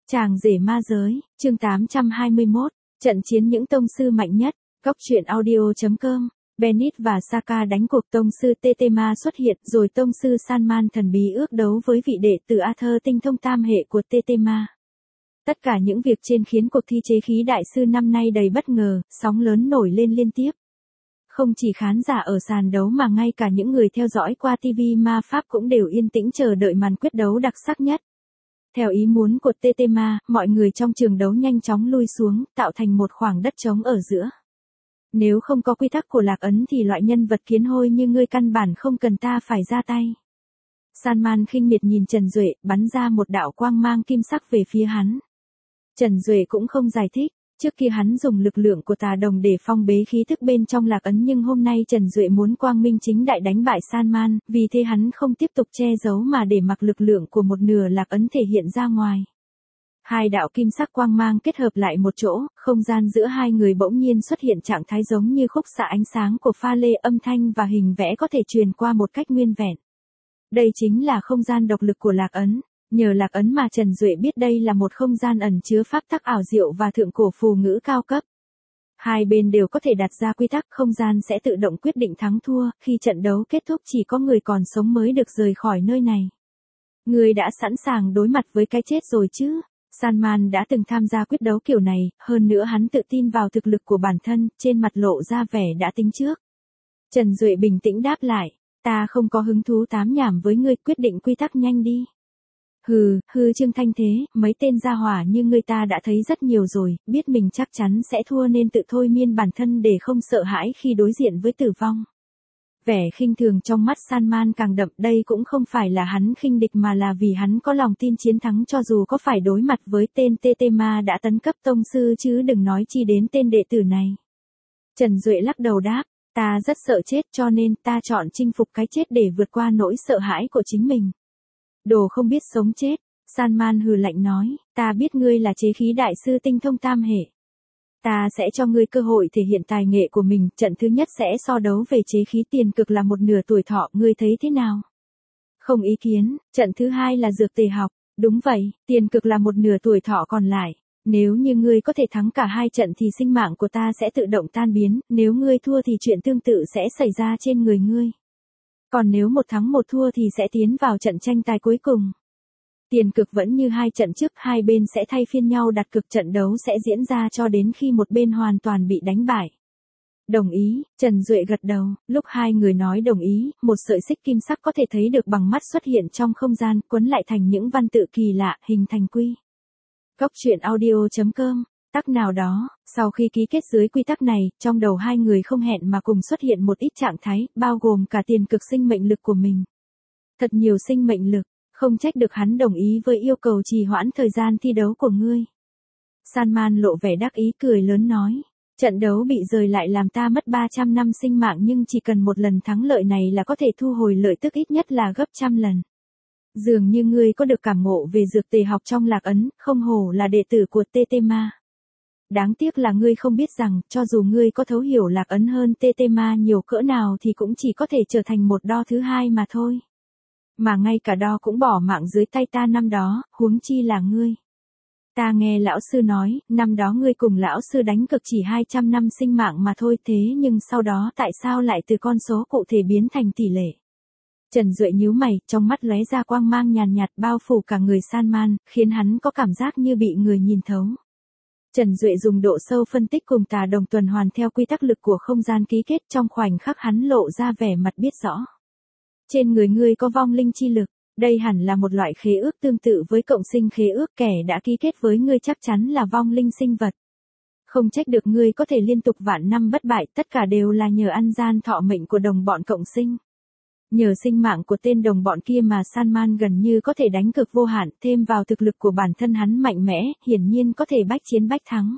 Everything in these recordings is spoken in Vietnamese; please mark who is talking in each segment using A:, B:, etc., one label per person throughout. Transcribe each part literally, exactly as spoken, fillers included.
A: Chàng rể ma giới, chương tám trăm hai mươi mốt, trận chiến những tông sư mạnh nhất, góc truyện audio chấm com, Bennett và Saka đánh cuộc tông sư Tetema xuất hiện rồi tông sư Sanman thần bí ước đấu với vị đệ tử Arthur tinh thông tam hệ của Tetema. Tất cả những việc trên khiến cuộc thi chế khí đại sư năm nay đầy bất ngờ, sóng lớn nổi lên liên tiếp. Không chỉ khán giả ở sàn đấu mà ngay cả những người theo dõi qua ti vi ma pháp cũng đều yên tĩnh chờ đợi màn quyết đấu đặc sắc nhất. Theo ý muốn của Tetema, mọi người trong trường đấu nhanh chóng lui xuống, tạo thành một khoảng đất trống ở giữa. Nếu không có quy tắc của Lạc Ấn thì loại nhân vật kiến hôi như ngươi căn bản không cần ta phải ra tay. Sanman khinh miệt nhìn Trần Duệ, bắn ra một đạo quang mang kim sắc về phía hắn. Trần Duệ cũng không giải thích, trước kia hắn dùng lực lượng của tà đồng để phong bế khí thức bên trong Lạc Ấn nhưng hôm nay Trần Duệ muốn quang minh chính đại đánh bại Sanman, vì thế hắn không tiếp tục che giấu mà để mặc lực lượng của một nửa Lạc Ấn thể hiện ra ngoài. Hai đạo kim sắc quang mang kết hợp lại một chỗ, không gian giữa hai người bỗng nhiên xuất hiện trạng thái giống như khúc xạ ánh sáng của pha lê, âm thanh và hình vẽ có thể truyền qua một cách nguyên vẹn. Đây chính là không gian độc lực của Lạc Ấn. Nhờ Lạc Ấn mà Trần Duệ biết đây là một không gian ẩn chứa pháp tắc ảo diệu và thượng cổ phù ngữ cao cấp. Hai bên đều có thể đặt ra quy tắc, không gian sẽ tự động quyết định thắng thua, khi trận đấu kết thúc chỉ có người còn sống mới được rời khỏi nơi này. Người đã sẵn sàng đối mặt với cái chết rồi chứ? Sanman đã từng tham gia quyết đấu kiểu này, hơn nữa hắn tự tin vào thực lực của bản thân, trên mặt lộ ra vẻ đã tính trước. Trần Duệ bình tĩnh đáp lại, ta không có hứng thú tám nhảm với ngươi, quyết định quy tắc nhanh đi. Hừ, hư Trương Thanh Thế, mấy tên gia hỏa như ngươi ta đã thấy rất nhiều rồi, biết mình chắc chắn sẽ thua nên tự thôi miên bản thân để không sợ hãi khi đối diện với tử vong. Vẻ khinh thường trong mắt Sanman càng đậm, đây cũng không phải là hắn khinh địch mà là vì hắn có lòng tin chiến thắng cho dù có phải đối mặt với tên Tetema đã tấn cấp tông sư chứ đừng nói chi đến tên đệ tử này. Trần Duệ lắc đầu đáp, ta rất sợ chết cho nên ta chọn chinh phục cái chết để vượt qua nỗi sợ hãi của chính mình. Đồ không biết sống chết, Sanman hừ lạnh nói, ta biết ngươi là chế khí đại sư tinh thông tam hệ. Ta sẽ cho ngươi cơ hội thể hiện tài nghệ của mình, trận thứ nhất sẽ so đấu về chế khí tiền cực là một nửa tuổi thọ, ngươi thấy thế nào? Không ý kiến, trận thứ hai là dược tề học, đúng vậy, tiền cực là một nửa tuổi thọ còn lại. Nếu như ngươi có thể thắng cả hai trận thì sinh mạng của ta sẽ tự động tan biến, nếu ngươi thua thì chuyện tương tự sẽ xảy ra trên người ngươi. Còn nếu một thắng một thua thì sẽ tiến vào trận tranh tài cuối cùng. Tiền cực vẫn như hai trận trước, hai bên sẽ thay phiên nhau đặt cực, trận đấu sẽ diễn ra cho đến khi một bên hoàn toàn bị đánh bại. Đồng ý, Trần Duệ gật đầu, lúc hai người nói đồng ý, một sợi xích kim sắc có thể thấy được bằng mắt xuất hiện trong không gian, quấn lại thành những văn tự kỳ lạ, hình thành quy. Góc truyện audio chấm com, tắc nào đó, sau khi ký kết dưới quy tắc này, trong đầu hai người không hẹn mà cùng xuất hiện một ít trạng thái, bao gồm cả tiền cực sinh mệnh lực của mình. Thật nhiều sinh mệnh lực, không trách được hắn đồng ý với yêu cầu trì hoãn thời gian thi đấu của ngươi. Sanman lộ vẻ đắc ý cười lớn nói, trận đấu bị rời lại làm ta mất ba trăm năm sinh mạng nhưng chỉ cần một lần thắng lợi này là có thể thu hồi lợi tức ít nhất là gấp trăm lần. Dường như ngươi có được cảm ngộ về dược tề học trong Lạc Ấn, không hổ là đệ tử của Tetema. Đáng tiếc là ngươi không biết rằng, cho dù ngươi có thấu hiểu Lạc Ấn hơn Tetema nhiều cỡ nào thì cũng chỉ có thể trở thành một đo thứ hai mà thôi. Mà ngay cả đo cũng bỏ mạng dưới tay ta năm đó, huống chi là ngươi. Ta nghe lão sư nói, năm đó ngươi cùng lão sư đánh cực chỉ hai trăm năm sinh mạng mà thôi, thế nhưng sau đó tại sao lại từ con số cụ thể biến thành tỷ lệ? Trần Duệ nhíu mày, trong mắt lóe ra quang mang nhàn nhạt bao phủ cả người Sanman, khiến hắn có cảm giác như bị người nhìn thấu. Trần Duệ dùng độ sâu phân tích cùng tà đồng tuần hoàn theo quy tắc lực của không gian ký kết, trong khoảnh khắc hắn lộ ra vẻ mặt biết rõ. Trên người ngươi có vong linh chi lực, đây hẳn là một loại khế ước tương tự với cộng sinh khế ước, kẻ đã ký kết với ngươi chắc chắn là vong linh sinh vật. Không trách được ngươi có thể liên tục vạn năm bất bại, tất cả đều là nhờ ăn gian thọ mệnh của đồng bọn cộng sinh. Nhờ sinh mạng của tên đồng bọn kia mà Sanman gần như có thể đánh cực vô hạn, thêm vào thực lực của bản thân hắn mạnh mẽ, hiển nhiên có thể bách chiến bách thắng.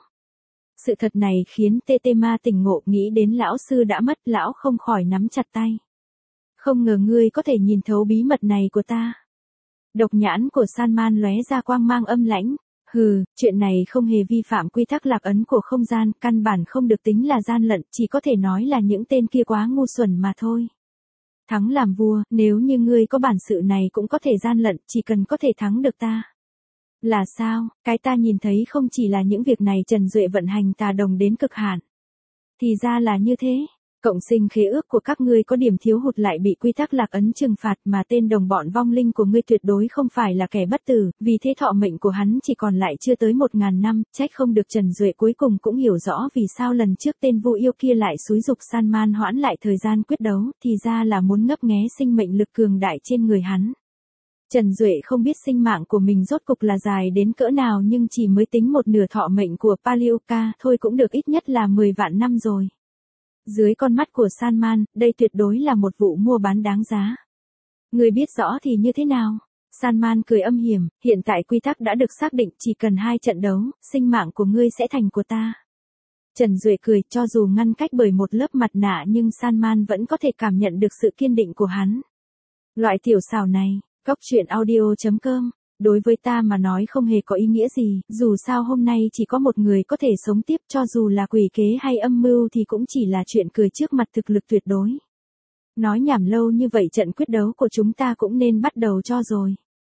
A: Sự thật này khiến Tetema tỉnh ngộ, nghĩ đến lão sư đã mất, lão không khỏi nắm chặt tay. Không ngờ ngươi có thể nhìn thấu bí mật này của ta. Độc nhãn của Sanman lóe ra quang mang âm lãnh. Hừ, chuyện này không hề vi phạm quy tắc Lạc Ấn của không gian, căn bản không được tính là gian lận, chỉ có thể nói là những tên kia quá ngu xuẩn mà thôi. Thắng làm vua, nếu như ngươi có bản sự này cũng có thể gian lận, chỉ cần có thể thắng được ta. Là sao, cái ta nhìn thấy không chỉ là những việc này Trần Duệ vận hành tà đồng đến cực hạn. Thì ra là như thế. Cộng sinh khế ước của các ngươi có điểm thiếu hụt lại bị quy tắc lạc ấn trừng phạt mà tên đồng bọn vong linh của ngươi tuyệt đối không phải là kẻ bất tử, vì thế thọ mệnh của hắn chỉ còn lại chưa tới một ngàn năm, trách không được Trần Duệ cuối cùng cũng hiểu rõ vì sao lần trước tên Vu Yêu kia lại xúi dục San Man hoãn lại thời gian quyết đấu, thì ra là muốn ngấp nghé sinh mệnh lực cường đại trên người hắn. Trần Duệ không biết sinh mạng của mình rốt cục là dài đến cỡ nào nhưng chỉ mới tính một nửa thọ mệnh của Palioka thôi cũng được ít nhất là mười vạn năm rồi. Dưới con mắt của San Man, đây tuyệt đối là một vụ mua bán đáng giá. Người biết rõ thì như thế nào? San Man cười âm hiểm, hiện tại quy tắc đã được xác định chỉ cần hai trận đấu, sinh mạng của ngươi sẽ thành của ta. Trần Duệ cười, cho dù ngăn cách bởi một lớp mặt nạ nhưng San Man vẫn có thể cảm nhận được sự kiên định của hắn. Loại tiểu xảo này, Góc truyện audio chấm com, đối với ta mà nói không hề có ý nghĩa gì, dù sao hôm nay chỉ có một người có thể sống tiếp cho dù là quỷ kế hay âm mưu thì cũng chỉ là chuyện cười trước mặt thực lực tuyệt đối. Nói nhảm lâu như vậy trận quyết đấu của chúng ta cũng nên bắt đầu cho rồi.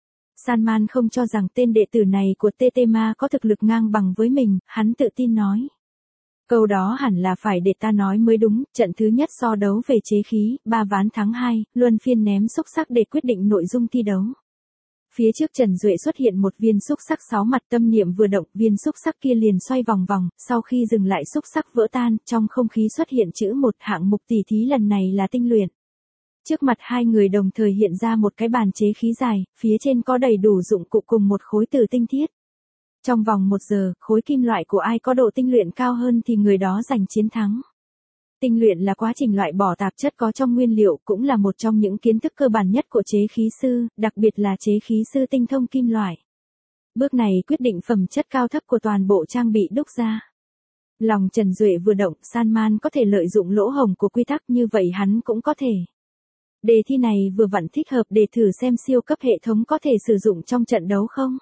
A: San Man không cho rằng tên đệ tử này của Tetema có thực lực ngang bằng với mình, hắn tự tin nói. Câu đó hẳn là phải để ta nói mới đúng, trận thứ nhất so đấu về chế khí, ba ván thắng hai, luân phiên ném xúc sắc để quyết định nội dung thi đấu. Phía trước Trần Duệ xuất hiện một viên xúc sắc sáu mặt, tâm niệm vừa động, viên xúc sắc kia liền xoay vòng vòng, sau khi dừng lại xúc sắc vỡ tan, trong không khí xuất hiện chữ một, hạng mục tỉ thí lần này là tinh luyện. Trước mặt hai người đồng thời hiện ra một cái bàn chế khí dài, phía trên có đầy đủ dụng cụ cùng một khối tử tinh thiết. Trong vòng một giờ, khối kim loại của ai có độ tinh luyện cao hơn thì người đó giành chiến thắng. Tinh luyện là quá trình loại bỏ tạp chất có trong nguyên liệu, cũng là một trong những kiến thức cơ bản nhất của chế khí sư, đặc biệt là chế khí sư tinh thông kim loại. Bước này quyết định phẩm chất cao thấp của toàn bộ trang bị đúc ra. Lòng Trần Duệ vừa động, San Man có thể lợi dụng lỗ hổng của quy tắc, như vậy hắn cũng có thể. Đề thi này vừa vặn thích hợp để thử xem siêu cấp hệ thống có thể sử dụng trong trận đấu không.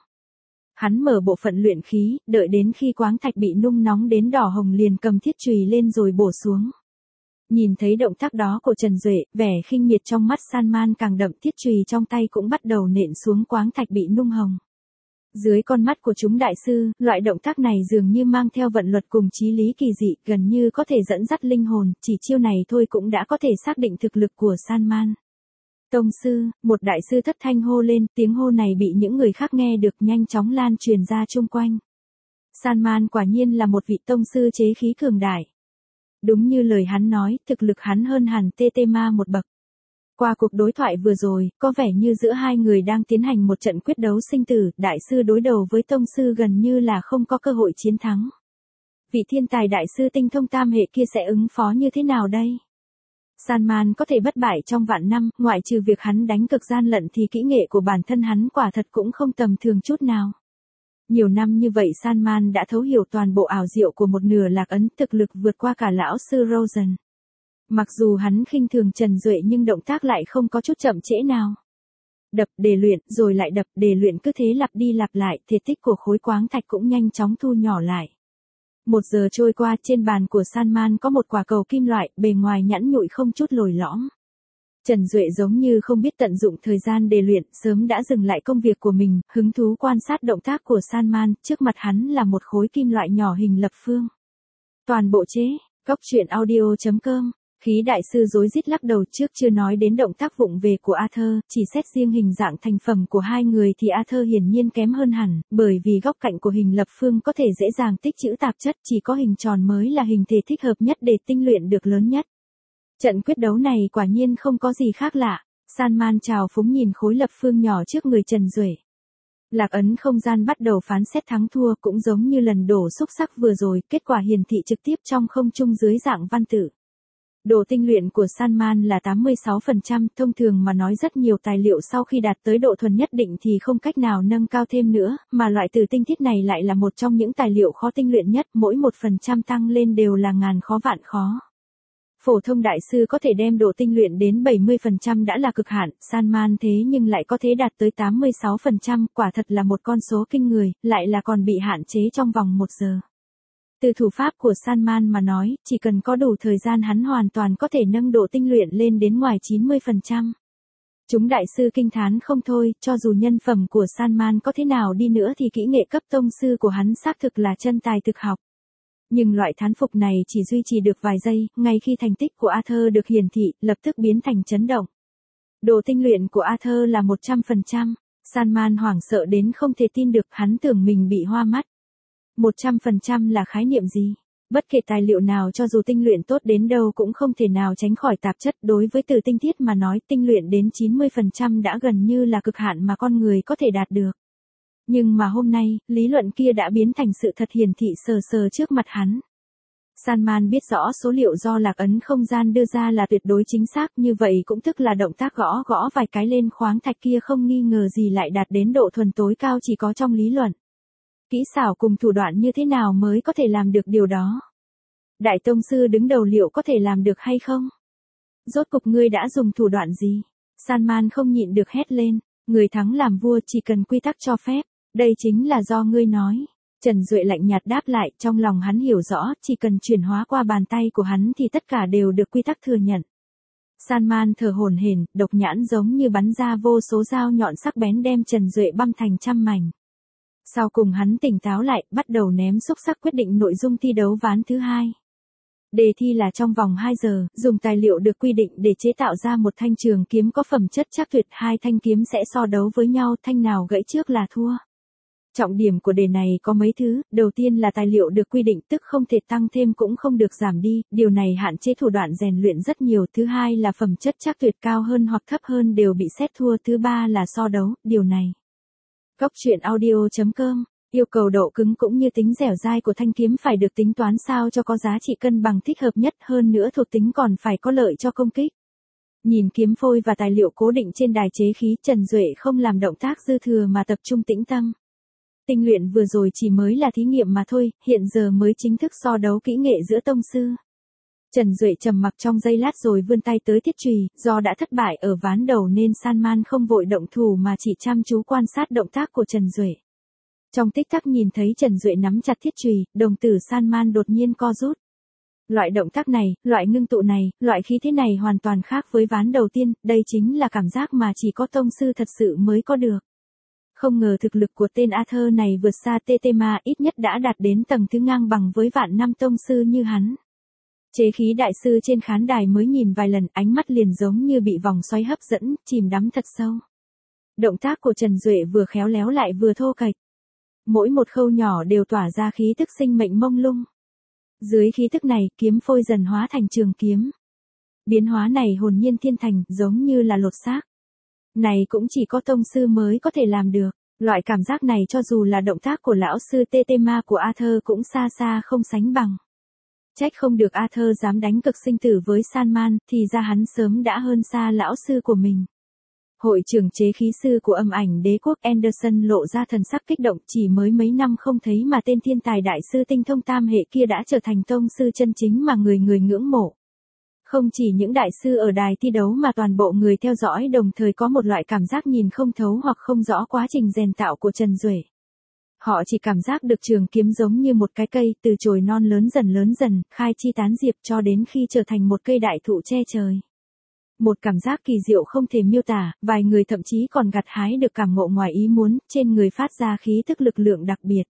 A: Hắn mở bộ phận luyện khí, đợi đến khi quáng thạch bị nung nóng đến đỏ hồng liền cầm thiết chùy lên rồi bổ xuống. Nhìn thấy động tác đó của Trần Duệ, vẻ khinh miệt trong mắt San Man càng đậm, thiết chùy trong tay cũng bắt đầu nện xuống quáng thạch bị nung hồng. Dưới con mắt của chúng đại sư, loại động tác này dường như mang theo vận luật cùng chí lý kỳ dị, gần như có thể dẫn dắt linh hồn, chỉ chiêu này thôi cũng đã có thể xác định thực lực của San Man. Tông sư, một đại sư thất thanh hô lên, tiếng hô này bị những người khác nghe được nhanh chóng lan truyền ra chung quanh. San Man quả nhiên là một vị tông sư chế khí cường đại. Đúng như lời hắn nói, thực lực hắn hơn hẳn Tetema một bậc. Qua cuộc đối thoại vừa rồi, có vẻ như giữa hai người đang tiến hành một trận quyết đấu sinh tử, đại sư đối đầu với tông sư gần như là không có cơ hội chiến thắng. Vị thiên tài đại sư tinh thông tam hệ kia sẽ ứng phó như thế nào đây? San Man có thể bất bại trong vạn năm, ngoại trừ việc hắn đánh cực gian lận thì kỹ nghệ của bản thân hắn quả thật cũng không tầm thường chút nào. Nhiều năm như vậy San Man đã thấu hiểu toàn bộ ảo diệu của một nửa lạc ấn, thực lực vượt qua cả lão sư Rosen. Mặc dù hắn khinh thường Trần Duệ nhưng động tác lại không có chút chậm trễ nào. Đập, để luyện, rồi lại đập, để luyện, cứ thế lặp đi lặp lại, thể tích của khối quáng thạch cũng nhanh chóng thu nhỏ lại. Một giờ trôi qua, trên bàn của San Man có một quả cầu kim loại, bề ngoài nhẵn nhụi không chút lồi lõm. Trần Duệ giống như không biết tận dụng thời gian để luyện, sớm đã dừng lại công việc của mình, hứng thú quan sát động tác của San Man, trước mặt hắn là một khối kim loại nhỏ hình lập phương. Toàn bộ chế, Góc truyện audio chấm com. Khí đại sư rối rít lắc đầu, trước chưa nói đến động tác vụng về của Arthur, chỉ xét riêng hình dạng thành phẩm của hai người thì Arthur hiển nhiên kém hơn hẳn, bởi vì góc cạnh của hình lập phương có thể dễ dàng tích trữ tạp chất, chỉ có hình tròn mới là hình thể thích hợp nhất để tinh luyện được lớn nhất. Trận quyết đấu này quả nhiên không có gì khác lạ. San Man trào phúng nhìn khối lập phương nhỏ trước người Trần Duệ. Lạc ấn không gian bắt đầu phán xét thắng thua, cũng giống như lần đổ xúc sắc vừa rồi, kết quả hiển thị trực tiếp trong không trung dưới dạng văn tự. Độ tinh luyện của San Man là tám mươi sáu phần trăm, thông thường mà nói rất nhiều tài liệu sau khi đạt tới độ thuần nhất định thì không cách nào nâng cao thêm nữa, mà loại tử tinh thiết này lại là một trong những tài liệu khó tinh luyện nhất, mỗi một phần trăm tăng lên đều là ngàn khó vạn khó. Phổ thông đại sư có thể đem độ tinh luyện đến bảy mươi phần trăm đã là cực hạn, San Man thế nhưng lại có thể đạt tới tám mươi sáu phần trăm, quả thật là một con số kinh người, lại là còn bị hạn chế trong vòng một giờ. Từ thủ pháp của San Man mà nói, chỉ cần có đủ thời gian hắn hoàn toàn có thể nâng độ tinh luyện lên đến ngoài chín mươi phần trăm. Chúng đại sư kinh thán không thôi, cho dù nhân phẩm của Salman có thế nào đi nữa thì kỹ nghệ cấp tông sư của hắn xác thực là chân tài thực học. Nhưng loại thán phục này chỉ duy trì được vài giây, ngay khi thành tích của Arthur được hiển thị, lập tức biến thành chấn động. Độ tinh luyện của Arthur là một trăm phần trăm. Salman hoảng sợ đến không thể tin được, hắn tưởng mình bị hoa mắt. một trăm phần trăm là khái niệm gì? Bất kể tài liệu nào cho dù tinh luyện tốt đến đâu cũng không thể nào tránh khỏi tạp chất. Đối với từ tinh thiết mà nói, tinh luyện đến chín mươi phần trăm đã gần như là cực hạn mà con người có thể đạt được. Nhưng mà hôm nay, lý luận kia đã biến thành sự thật hiển thị sờ sờ trước mặt hắn. Salman biết rõ số liệu do lạc ấn không gian đưa ra là tuyệt đối chính xác, như vậy cũng tức là động tác gõ gõ vài cái lên khoáng thạch kia không nghi ngờ gì lại đạt đến độ thuần tối cao chỉ có trong lý luận. Kỹ xảo cùng thủ đoạn như thế nào mới có thể làm được điều đó? Đại tông sư đứng đầu liệu có thể làm được hay không? Rốt cục ngươi đã dùng thủ đoạn gì? Salman không nhịn được hét lên, người thắng làm vua chỉ cần quy tắc cho phép, đây chính là do ngươi nói. Trần Duệ lạnh nhạt đáp lại, trong lòng hắn hiểu rõ, chỉ cần chuyển hóa qua bàn tay của hắn thì tất cả đều được quy tắc thừa nhận. Salman thở hổn hển, độc nhãn giống như bắn ra vô số dao nhọn sắc bén đem Trần Duệ băm thành trăm mảnh. Sau cùng hắn tỉnh táo lại, bắt đầu ném xúc sắc quyết định nội dung thi đấu ván thứ hai. Đề thi là trong vòng hai giờ, dùng tài liệu được quy định để chế tạo ra một thanh trường kiếm có phẩm chất chắc tuyệt, hai thanh kiếm sẽ so đấu với nhau, thanh nào gãy trước là thua. Trọng điểm của đề này có mấy thứ, đầu tiên là tài liệu được quy định tức không thể tăng thêm cũng không được giảm đi, điều này hạn chế thủ đoạn rèn luyện rất nhiều, thứ hai là phẩm chất chắc tuyệt cao hơn hoặc thấp hơn đều bị xét thua, thứ ba là so đấu, điều này. Góc truyện audio chấm com, yêu cầu độ cứng cũng như tính dẻo dai của thanh kiếm phải được tính toán sao cho có giá trị cân bằng thích hợp nhất, hơn nữa thuộc tính còn phải có lợi cho công kích. Nhìn kiếm phôi và tài liệu cố định trên đài chế khí, Trần Duệ không làm động tác dư thừa mà tập trung tĩnh tâm. Tinh luyện vừa rồi chỉ mới là thí nghiệm mà thôi, hiện giờ mới chính thức so đấu kỹ nghệ giữa tông sư. Trần Duệ trầm mặc trong giây lát rồi vươn tay tới thiết chùy, do đã thất bại ở ván đầu nên Salman không vội động thủ mà chỉ chăm chú quan sát động tác của Trần Duệ. Trong tích tắc nhìn thấy Trần Duệ nắm chặt thiết chùy, đồng tử Salman đột nhiên co rút. Loại động tác này, loại ngưng tụ này, loại khí thế này hoàn toàn khác với ván đầu tiên, đây chính là cảm giác mà chỉ có tông sư thật sự mới có được. Không ngờ thực lực của tên Arthur này vượt xa Tetema, ít nhất đã đạt đến tầng thứ ngang bằng với vạn năm tông sư như hắn. Chế khí đại sư trên khán đài mới nhìn vài lần, ánh mắt liền giống như bị vòng xoáy hấp dẫn, chìm đắm thật sâu. Động tác của Trần Duệ vừa khéo léo lại vừa thô kệch. Mỗi một khâu nhỏ đều tỏa ra khí tức sinh mệnh mông lung. Dưới khí tức này, kiếm phôi dần hóa thành trường kiếm. Biến hóa này hồn nhiên thiên thành, giống như là lột xác. Này cũng chỉ có tông sư mới có thể làm được. Loại cảm giác này cho dù là động tác của lão sư Tetema của Arthur cũng xa xa không sánh bằng. Trách không được Arthur dám đánh cực sinh tử với Salman, thì ra hắn sớm đã hơn xa lão sư của mình. Hội trưởng chế khí sư của âm ảnh đế quốc Anderson lộ ra thần sắc kích động, chỉ mới mấy năm không thấy mà tên thiên tài đại sư tinh thông tam hệ kia đã trở thành tông sư chân chính mà người người ngưỡng mộ. Không chỉ những đại sư ở đài thi đấu mà toàn bộ người theo dõi đồng thời có một loại cảm giác nhìn không thấu hoặc không rõ quá trình rèn tạo của Trần Duệ. Họ chỉ cảm giác được trường kiếm giống như một cái cây, từ chồi non lớn dần lớn dần, khai chi tán diệp cho đến khi trở thành một cây đại thụ che trời. Một cảm giác kỳ diệu không thể miêu tả, vài người thậm chí còn gặt hái được cảm ngộ ngoài ý muốn, trên người phát ra khí tức lực lượng đặc biệt.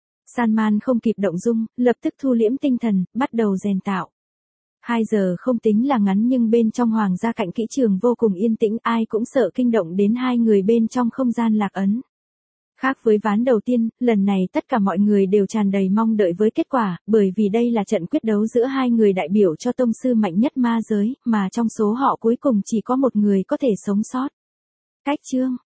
A: Salman không kịp động dung, lập tức thu liễm tinh thần, bắt đầu rèn tạo. Hai giờ không tính là ngắn nhưng bên trong hoàng gia cạnh kỹ trường vô cùng yên tĩnh, ai cũng sợ kinh động đến hai người bên trong không gian lạc ấn. Khác với ván đầu tiên, lần này tất cả mọi người đều tràn đầy mong đợi với kết quả, bởi vì đây là trận quyết đấu giữa hai người đại biểu cho tông sư mạnh nhất ma giới, mà trong số họ cuối cùng chỉ có một người có thể sống sót. Cách chương